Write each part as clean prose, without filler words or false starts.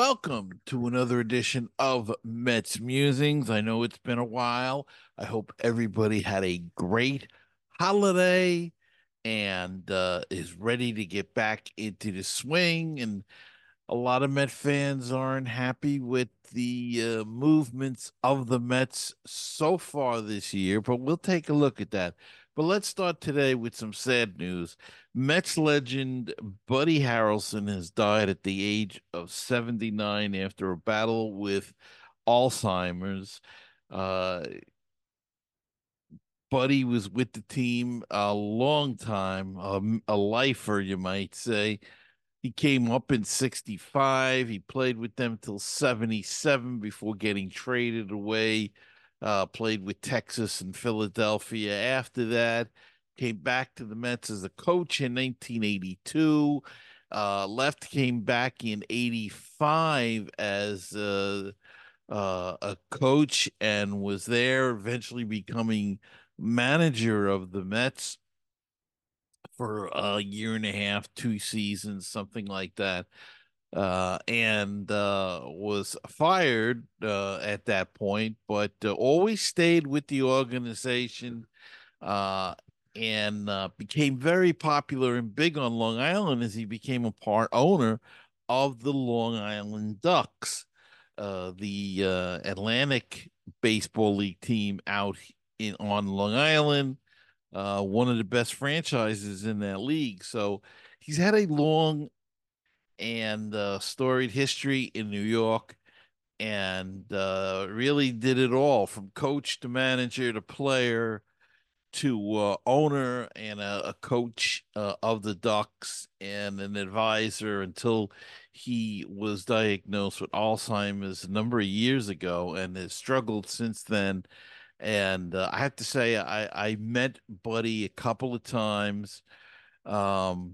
welcome to another edition of Mets Musings. I know it's been a while. I hope everybody had a great holiday and is ready to get back into the swing. And a lot of Met fans aren't happy with the movements of the Mets so far this year, but we'll take a look at that. But let's start today with some sad news. Mets legend Buddy Harrelson has died at the age of 79 after a battle with Alzheimer's. Uh, Buddy was with the team a long time, a lifer, you might say. He came up in 65. He played with them till 77 before getting traded away. Played with Texas and Philadelphia after that. Came back to the Mets as a coach in 1982. Left, came back in 85 as a coach and was there, eventually becoming manager of the Mets for a year and a half, 2 seasons, something like that, and was fired at that point, but always stayed with the organization uh, and became very popular and big on Long Island as he became a part owner of the Long Island Ducks, the Atlantic Baseball League team out in on Long Island, one of the best franchises in that league. So he's had a long and storied history in New York and really did it all from coach to manager to player to owner and a coach of the Ducks and an advisor until he was diagnosed with Alzheimer's a number of years ago and has struggled since then. And I have to say, I met Buddy a couple of times. Um,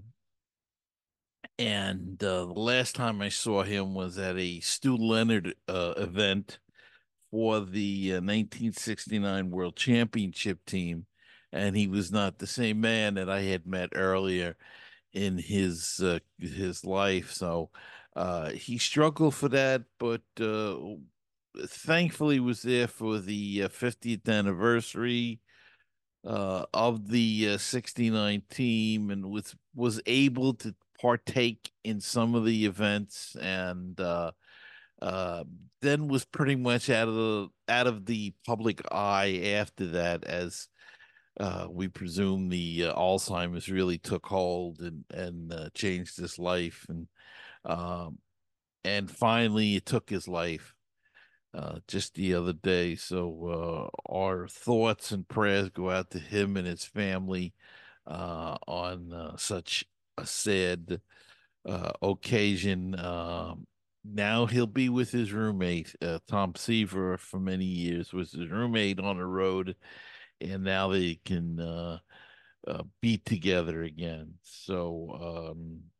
and the last time I saw him was at a Stu Leonard event for the 1969 World Championship team. And he was not the same man that I had met earlier in his life. So he struggled for that, but thankfully was there for the 50th anniversary of the 69 team and was able to partake in some of the events and uh, then was pretty much out of the public eye after that as we presume the Alzheimer's really took hold and changed his life um, and finally it took his life just the other day. So our thoughts and prayers go out to him and his family on such a sad occasion. Now he'll be with his roommate, Tom Seaver, for many years was his roommate on the road, and now they can be together again. So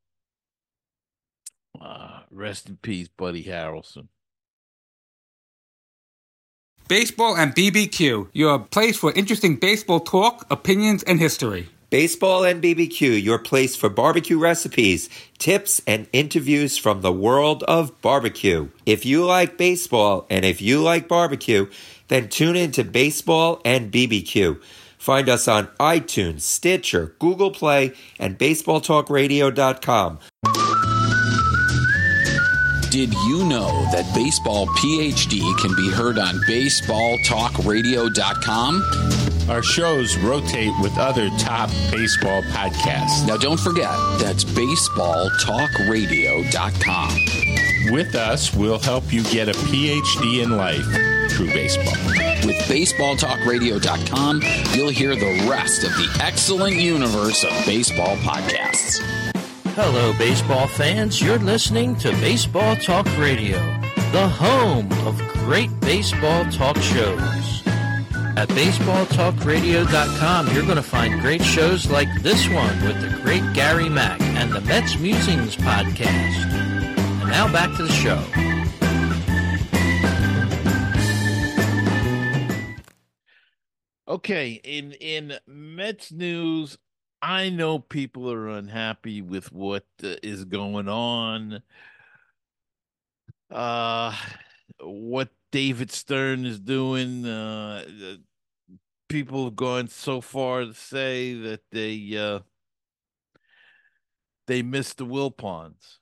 rest in peace, Buddy Harrelson. Baseball and BBQ, your place for interesting baseball talk, opinions, and history. Baseball and BBQ, your place for barbecue recipes, tips, and interviews from the world of barbecue. If you like baseball and if you like barbecue, then tune in to Baseball and BBQ. Find us on iTunes, Stitcher, Google Play, and BaseballTalkRadio.com. Did you know that Baseball PhD can be heard on BaseballTalkRadio.com? Our shows rotate with other top baseball podcasts. Now, don't forget, that's BaseballTalkRadio.com. With us, we'll help you get a PhD in life through baseball. With BaseballTalkRadio.com, you'll hear the rest of the excellent universe of baseball podcasts. Hello, baseball fans. You're listening to Baseball Talk Radio, the home of great baseball talk shows. At BaseballTalkRadio.com, you're going to find great shows like this one with the great Gary Mack and the Mets Musings podcast. And now back to the show. Okay, in Mets news, I know people are unhappy with what is going on Uh, what David Stern is doing, people have gone so far to say that they missed the Wilpons.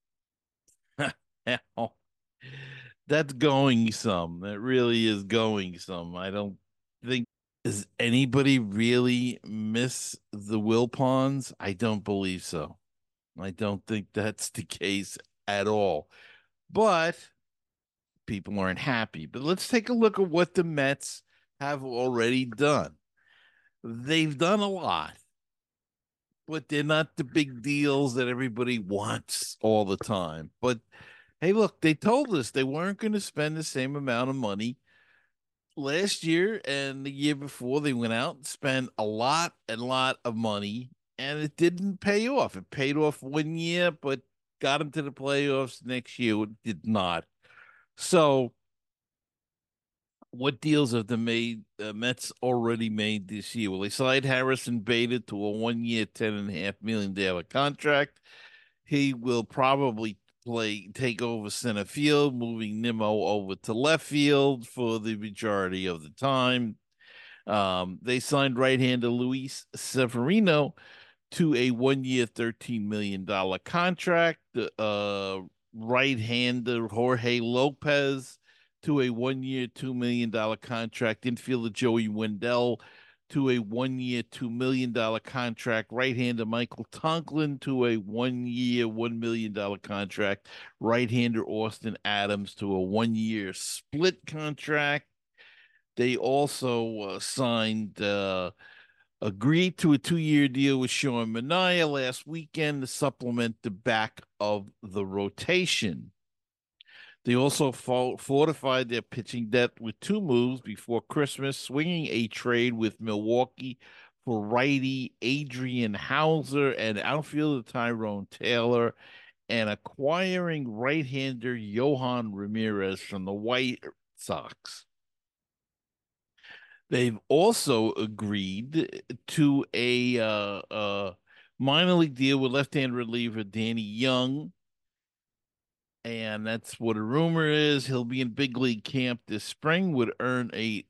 Hell, that's going some. That really is going some. I don't think does anybody really miss the Wilpons? I don't believe so. I don't think that's the case at all. But people aren't happy. But let's take a look at what the Mets have already done. They've done a lot, but they're not the big deals that everybody wants all the time. But hey, look, they told us they weren't going to spend the same amount of money last year and the year before. They went out and spent a lot and lot of money, and it didn't pay off. It paid off one year, but got them to the playoffs next year. It did not. So what deals have the Mets already made this year? Well, they signed Harrison Bader to a 1 year, $10.5 million contract. He will probably take over center field, moving Nimmo over to left field for the majority of the time. They signed right-hander Luis Severino to a 1 year, $13 million contract. Right-hander Jorge Lopez to a 1 year, $2 million contract. Infielder Joey Wendell to a 1 year, $2 million contract. Right-hander Michael Tonklin to a 1 year, $1 million contract. Right-hander Austin Adams to a 1 year split contract. They also agreed to a 2 year deal with Sean Manaea last weekend to supplement the back of the rotation. They also fortified their pitching depth with two moves before Christmas, swinging a trade with Milwaukee for righty Adrian Hauser and outfielder Tyrone Taylor, and acquiring right-hander Johan Ramirez from the White Sox. They've also agreed to a minor league deal with left-hand reliever Danny Young, and that's what a rumor is. He'll be in big league camp this spring, would earn a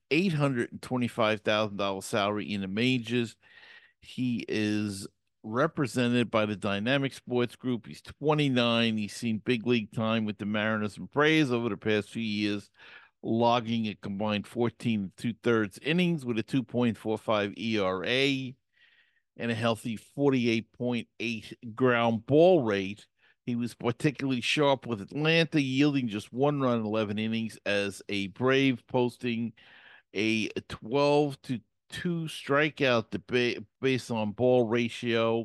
$825,000 salary in the majors. He is represented by the Dynamic Sports Group. He's 29. He's seen big league time with the Mariners and Braves over the past few years, logging a combined 14 and two-thirds innings with a 2.45 ERA and a healthy 48.8 ground ball rate. He was particularly sharp with Atlanta, yielding just 1 run in 11 innings as a Brave, posting a 12-2 strikeout based on ball ratio.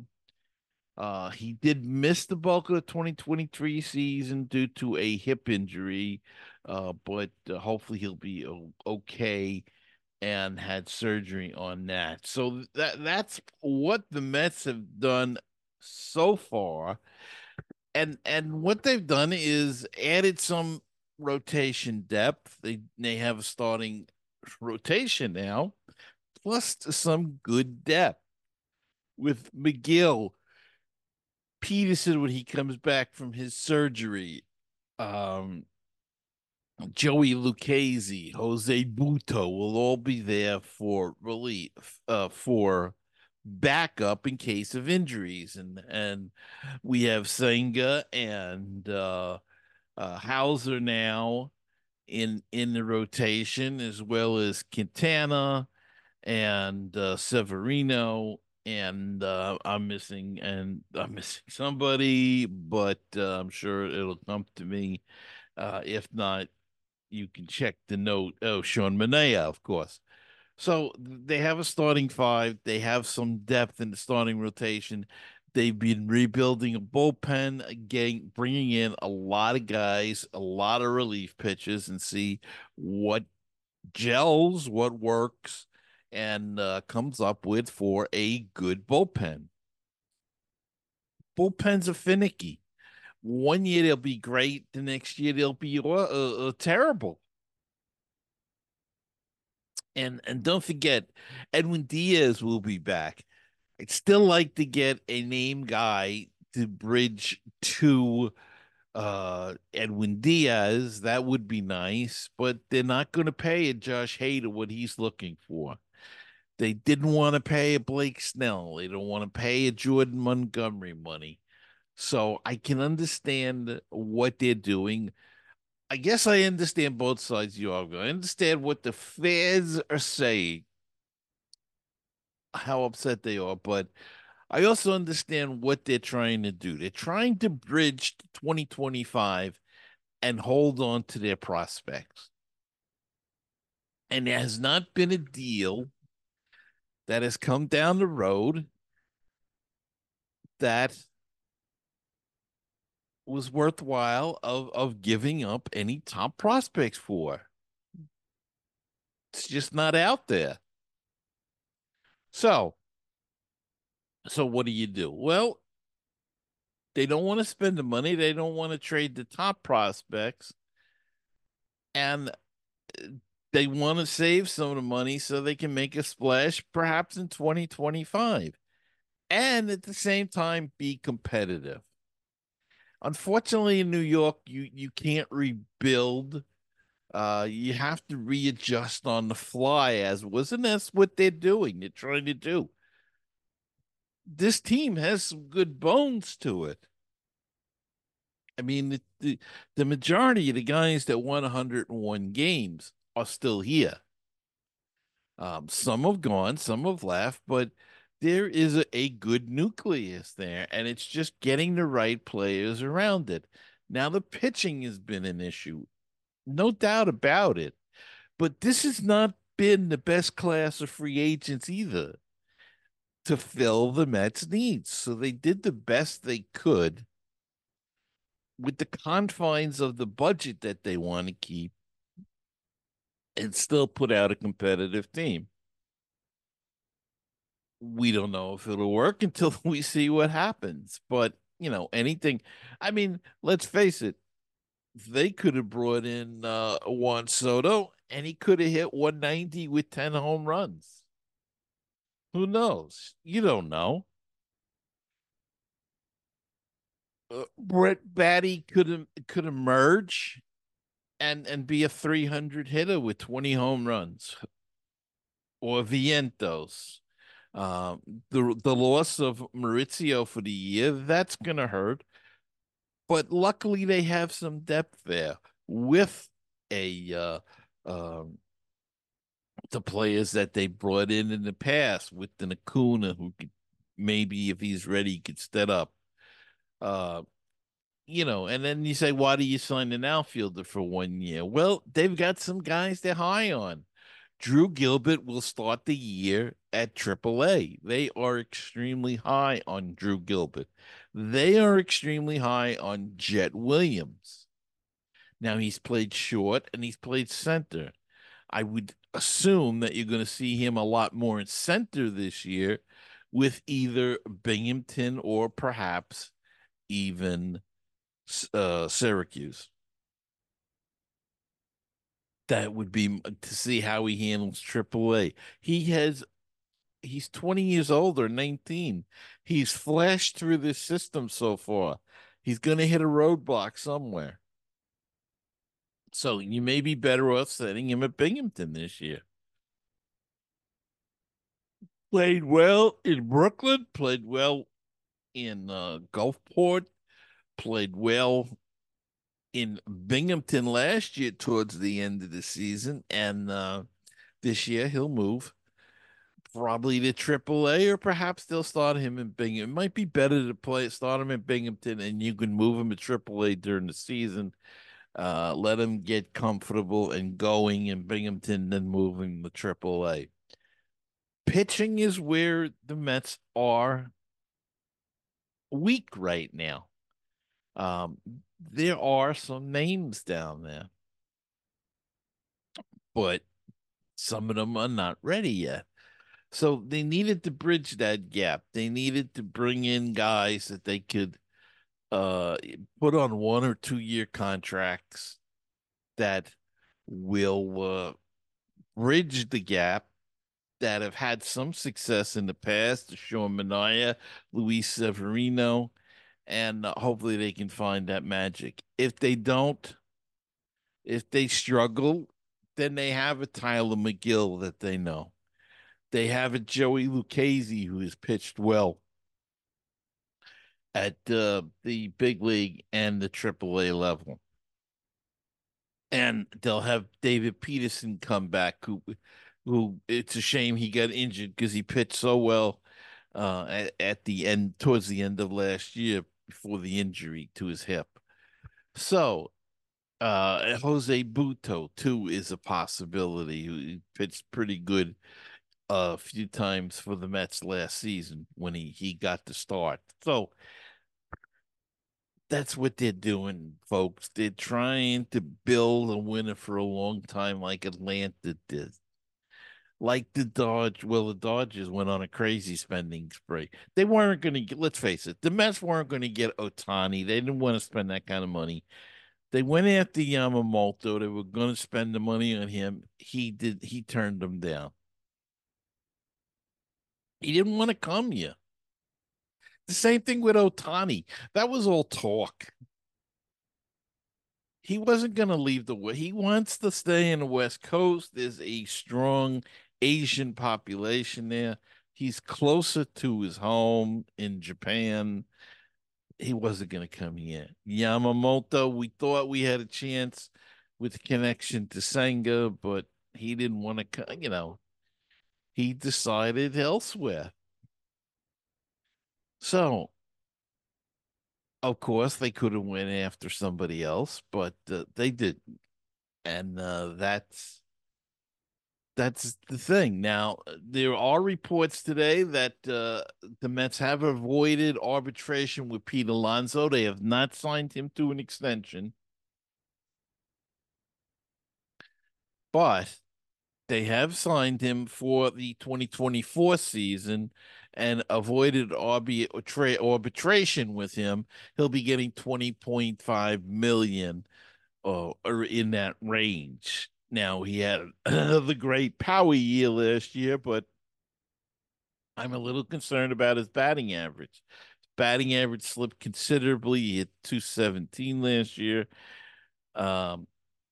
He did miss the bulk of the 2023 season due to a hip injury, but hopefully he'll be okay, and had surgery on that. So that's what the Mets have done so far. And what they've done is added some rotation depth. They have a starting rotation now, plus some good depth with McGill, Peterson when he comes back from his surgery, um, Joey Lucchesi, Jose Butto will all be there for relief, for backup in case of injuries, and we have Senga and Hauser now in the rotation, as well as Quintana and Severino, and I'm missing somebody, but I'm sure it'll come to me. If not, you can check the note. Oh, Sean Manaea, of course. So they have a starting five. They have some depth in the starting rotation. They've been rebuilding a bullpen, again, bringing in a lot of guys, a lot of relief pitches, and see what gels, what works, and comes up with for a good bullpen. Bullpens are finicky. 1 year they'll be great, the next year they'll be terrible. And don't forget, Edwin Diaz will be back. I'd still like to get a name guy to bridge to Edwin Diaz. That would be nice, but they're not going to pay a Josh Hader what he's looking for. They didn't want to pay a Blake Snell. They don't want to pay a Jordan Montgomery money. So I can understand what they're doing. I guess I understand both sides of the argument. I understand what the fans are saying, how upset they are, but I also understand what they're trying to do. They're trying to bridge to 2025 and hold on to their prospects. And there has not been a deal that has come down the road that was worthwhile of giving up any top prospects for. It's just not out there. So, what do you do? Well, they don't want to spend the money. They don't want to trade the top prospects. And they want to save some of the money so they can make a splash perhaps in 2025 and at the same time be competitive. Unfortunately, in New York, you can't rebuild. You have to readjust on the fly, as wasn't that's what they're doing. They're trying to do. This team has some good bones to it. I mean, the majority of the guys that won 101 games are still here. Some have gone, some have left, but there is a good nucleus there, and it's just getting the right players around it. Now, the pitching has been an issue, no doubt about it, but this has not been the best class of free agents either to fill the Mets' needs. So they did the best they could with the confines of the budget that they want to keep and still put out a competitive team. We don't know if it'll work until we see what happens. But, anything. I mean, let's face it, they could have brought in Juan Soto and he could have hit 190 with 10 home runs. Who knows? You don't know. Brett Batty could emerge and be a 300 hitter with 20 home runs, or Vientos. The loss of Maurizio for the year, that's gonna hurt. But luckily they have some depth there with a the players that they brought in the past with the Acuna, who could maybe, if he's ready, could step up. Uh, and then you say, why do you sign an outfielder for 1 year? Well, they've got some guys they're high on. Drew Gilbert will start the year at AAA. They are extremely high on Drew Gilbert. They are extremely high on Jet Williams. Now, he's played short and he's played center. I would assume that you're going to see him a lot more in center this year with either Binghamton or perhaps even Syracuse. That would be to see how he handles AAA. He's 20 years old or 19. He's flashed through this system so far. He's going to hit a roadblock somewhere. So you may be better off setting him at Binghamton this year. Played well in Brooklyn, played well in Gulfport, played well in Binghamton last year towards the end of the season, and this year he'll move probably to AAA, or perhaps they'll start him in Binghamton. It might be better to start him in Binghamton, and you can move him to AAA during the season. Let him get comfortable and going in Binghamton, then move him to AAA. Pitching is where the Mets are weak right now. There are some names down there, but some of them are not ready yet. So they needed to bridge that gap. They needed to bring in guys that they could put on 1 or 2 year contracts that will bridge the gap, that have had some success in the past. Sean Manaea, Luis Severino, and hopefully they can find that magic. If they don't, if they struggle, then they have a Tyler McGill that they know. They have a Joey Lucchesi who has pitched well at the big league and the AAA level. And they'll have David Peterson come back, who it's a shame he got injured because he pitched so well at the end, towards the end of last year before the injury to his hip. So Jose Butto too is a possibility. Who pitched pretty good a few times for the Mets last season when he got the start. So that's what they're doing, folks. They're trying to build a winner for a long time, like Atlanta did. Like the Dodgers went on a crazy spending spree. They weren't going to get, let's face it, the Mets weren't going to get Ohtani. They didn't want to spend that kind of money. They went after Yamamoto. They were going to spend the money on him. He turned them down. He didn't want to come here. The same thing with Ohtani. That was all talk. He wasn't going to leave the West. He wants to stay in the West Coast. There's a strong Asian population there. He's closer to his home in Japan. He wasn't going to come here. Yamamoto, we thought we had a chance with connection to Senga, but he didn't want to come, he decided elsewhere. So, of course, they could have went after somebody else, but they didn't. And that's the thing. Now, there are reports today that the Mets have avoided arbitration with Pete Alonso. They have not signed him to an extension, but they have signed him for the 2024 season and avoided arbitration with him. He'll be getting 20.5 million or in that range. Now he had the great power year last year, but I'm a little concerned about his batting average. His batting average slipped considerably. He hit 217 last year. Um,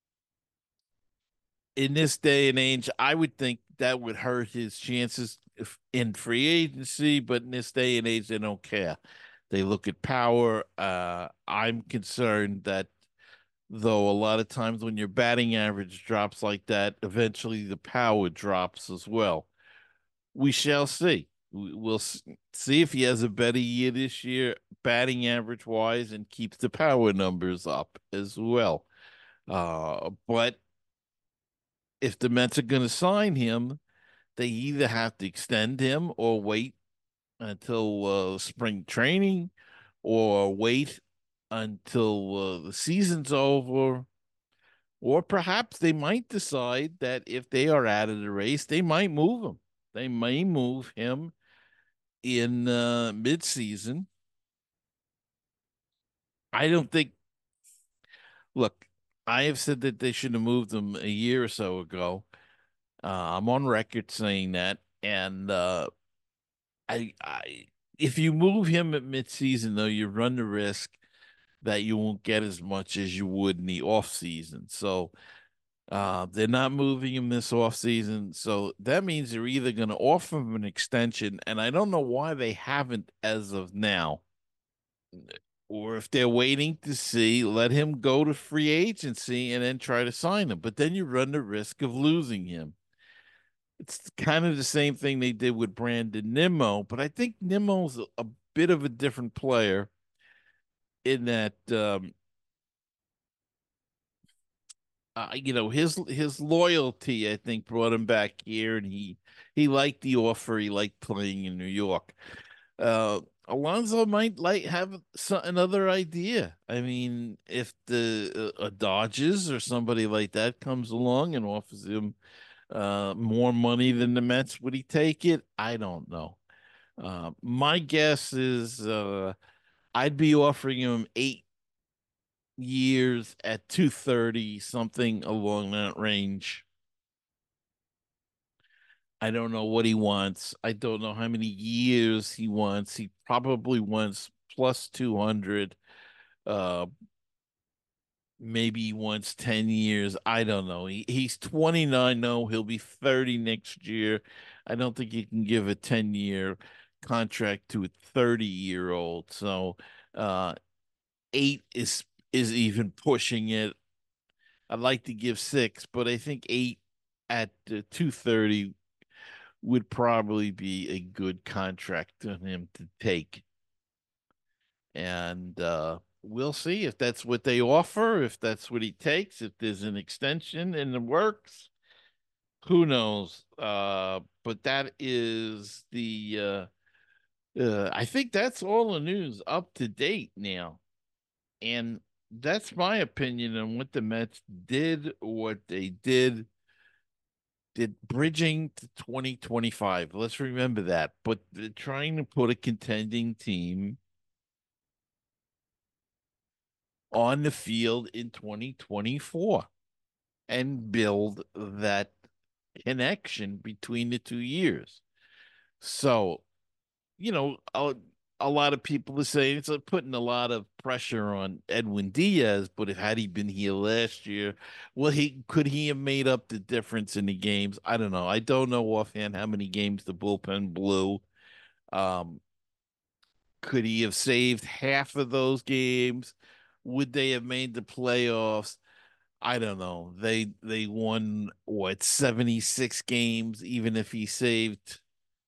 in this day and age, I would think that would hurt his chances in free agency, but in this day and age, they don't care. They look at power. I'm concerned that, though, a lot of times when your batting average drops like that, eventually the power drops as well. We shall see. We'll see if he has a better year this year, batting average wise, and keeps the power numbers up as well. But if the Mets are going to sign him, they either have to extend him or wait until spring training or wait until the season's over. Or perhaps they might decide that if they are out of the race, they might move him. They may move him in mid-season. I don't think. Look, I have said that they should have moved him a year or so ago. I'm on record saying that, and I, if you move him at mid-season, though, you run the risk that you won't get as much as you would in the off season. So they're not moving him this off season. So that means they're either going to offer him an extension, and I don't know why they haven't as of now, or if they're waiting to see, let him go to free agency and then try to sign him. But then you run the risk of losing him. It's kind of the same thing they did with Brandon Nimmo, but I think Nimmo's a bit of a different player in that his loyalty, I think, brought him back here, and he liked the offer. He liked playing in New York. Alonso might have another idea. I mean, if the Dodgers or somebody like that comes along and offers him more money than the Mets, would he take it? I don't know. My guess is I'd be offering him 8 years at 230, something along that range. I don't know what he wants. I don't know how many years he wants. He probably wants plus 200. Uh, Maybe he wants 10 years. I don't know. He's 29. No, he'll be 30 next year. I don't think you can give a 10-year contract to a 30-year-old. So, 8 is even pushing it. I'd like to give 6, but I think 8 at 230 would probably be a good contract to him to take. And we'll see if that's what they offer, if that's what he takes, if there's an extension in the works. Who knows? But that is I think that's all the news up to date now. And that's my opinion on what the Mets did, what they did bridging to 2025. Let's remember that. But they're trying to put a contending team on the field in 2024 and build that connection between the 2 years. So, a lot of people are saying it's putting a lot of pressure on Edwin Diaz, but had he been here last year, well, could he have made up the difference in the games? I don't know. I don't know offhand how many games the bullpen blew. Um, could he have saved half of those games? Would they have made the playoffs? I don't know. They won what 76 games, even if he saved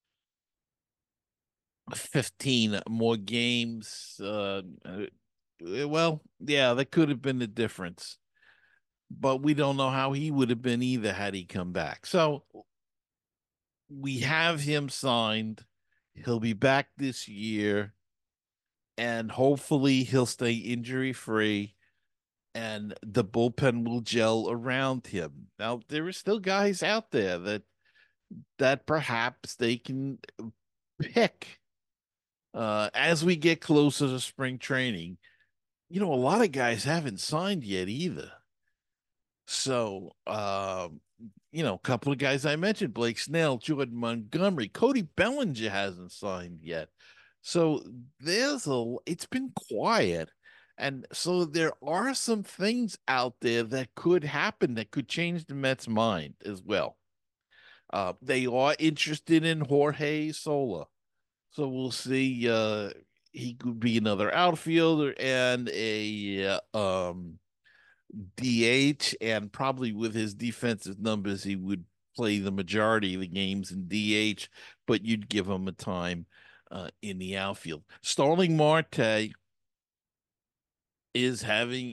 15 more games. Well, yeah, that could have been the difference. But we don't know how he would have been either had he come back. So we have him signed. He'll be back this year, and hopefully he'll stay injury free and the bullpen will gel around him. Now, there are still guys out there that perhaps they can pick as we get closer to spring training. A lot of guys haven't signed yet either. So, a couple of guys I mentioned, Blake Snell, Jordan Montgomery, Cody Bellinger hasn't signed yet. So it's been quiet. And so there are some things out there that could happen that could change the Mets' mind as well. They are interested in Jorge Sola. So we'll see. He could be another outfielder and a DH, and probably with his defensive numbers, he would play the majority of the games in DH, but you'd give him a time in the outfield. Starling Marte is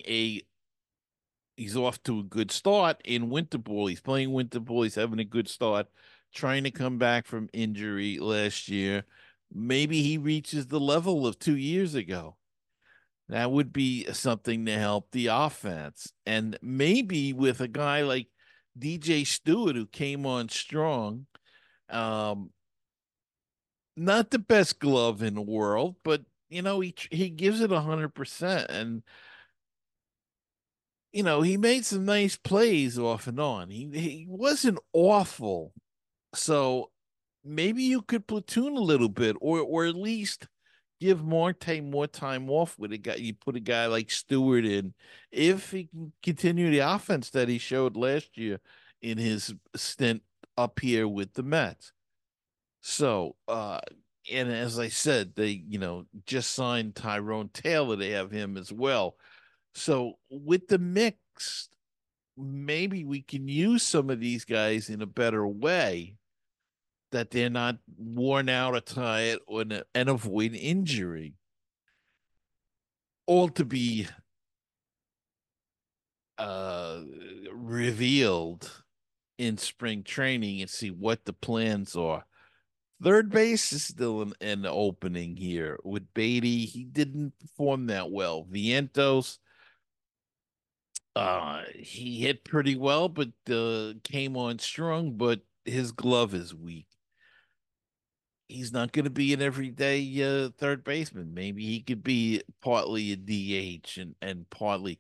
he's off to a good start in winter ball. He's playing winter ball. He's having a good start, trying to come back from injury last year. Maybe he reaches the level of 2 years ago. That would be something to help the offense. And maybe with a guy like DJ Stewart, who came on strong, um, not the best glove in the world, but he gives it 100%, and he made some nice plays off and on. He wasn't awful, so maybe you could platoon a little bit, or at least give Marte more time off with a guy. You put a guy like Stewart in if he can continue the offense that he showed last year in his stint up here with the Mets. So, and as I said, they, just signed Tyrone Taylor. They have him as well. So with the mix, maybe we can use some of these guys in a better way, that they're not worn out or tired and avoid injury. All to be revealed in spring training and see what the plans are. Third base is still an opening here with Beatty. He didn't perform that well. Vientos, he hit pretty well, but came on strong, but his glove is weak. He's not going to be an everyday third baseman. Maybe he could be partly a DH and partly,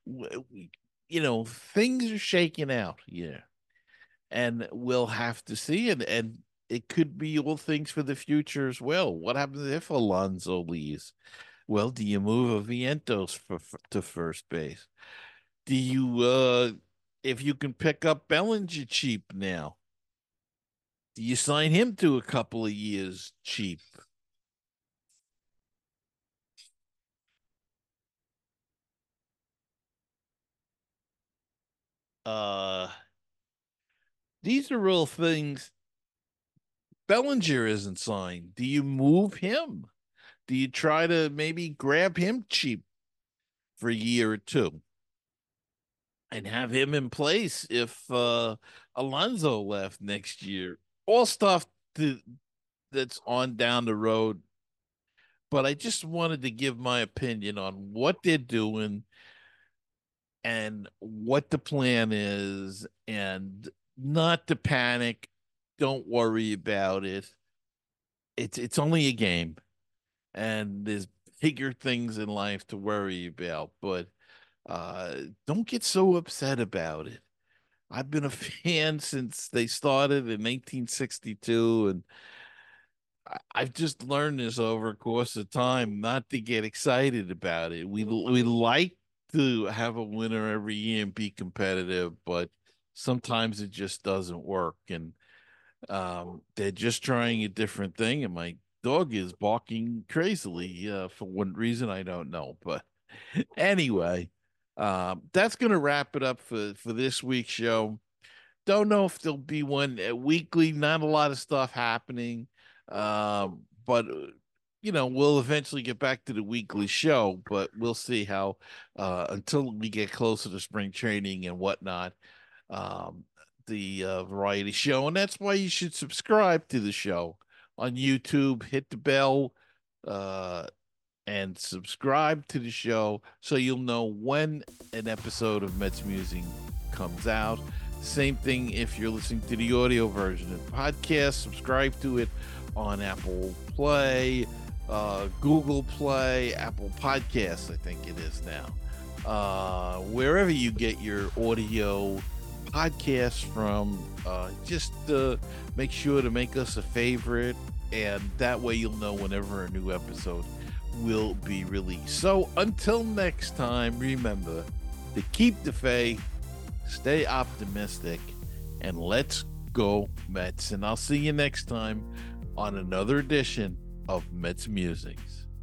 things are shaking out here, and we'll have to see. And it could be all things for the future as well. What happens if Alonso leaves? Well, do you move Vientos to first base? Do you, if you can pick up Bellinger cheap now, do you sign him to a couple of years cheap? Uh, these are real things. Bellinger isn't signed. Do you move him? Do you try to maybe grab him cheap for a year or two and have him in place if Alonso left next year? All stuff that's on down the road. But I just wanted to give my opinion on what they're doing and what the plan is, and not to panic. Don't worry about it. It's only a game, and there's bigger things in life to worry about. But don't get so upset about it. I've been a fan since they started in 1962, and I've just learned this over a course of time not to get excited about it. We like to have a winner every year and be competitive, but sometimes it just doesn't work. And they're just trying a different thing. And my dog is barking crazily for one reason I don't know. But anyway, that's going to wrap it up for this week's show. Don't know if there'll be one weekly. Not a lot of stuff happening, but we'll eventually get back to the weekly show. But we'll see how until we get closer to spring training and whatnot. Um, the variety show, and that's why you should subscribe to the show on YouTube. Hit the bell. And subscribe to the show so you'll know when an episode of Mets Musing comes out. Same thing if you're listening to the audio version of the podcast. Subscribe to it on Apple Play, Google Play, Apple Podcasts, I think it is now. Wherever you get your audio podcasts from, just make sure to make us a favorite, and that way you'll know whenever a new episode will be released. So until next time, remember to keep the faith, stay optimistic, and let's go Mets. And I'll see you next time on another edition of Mets Musings.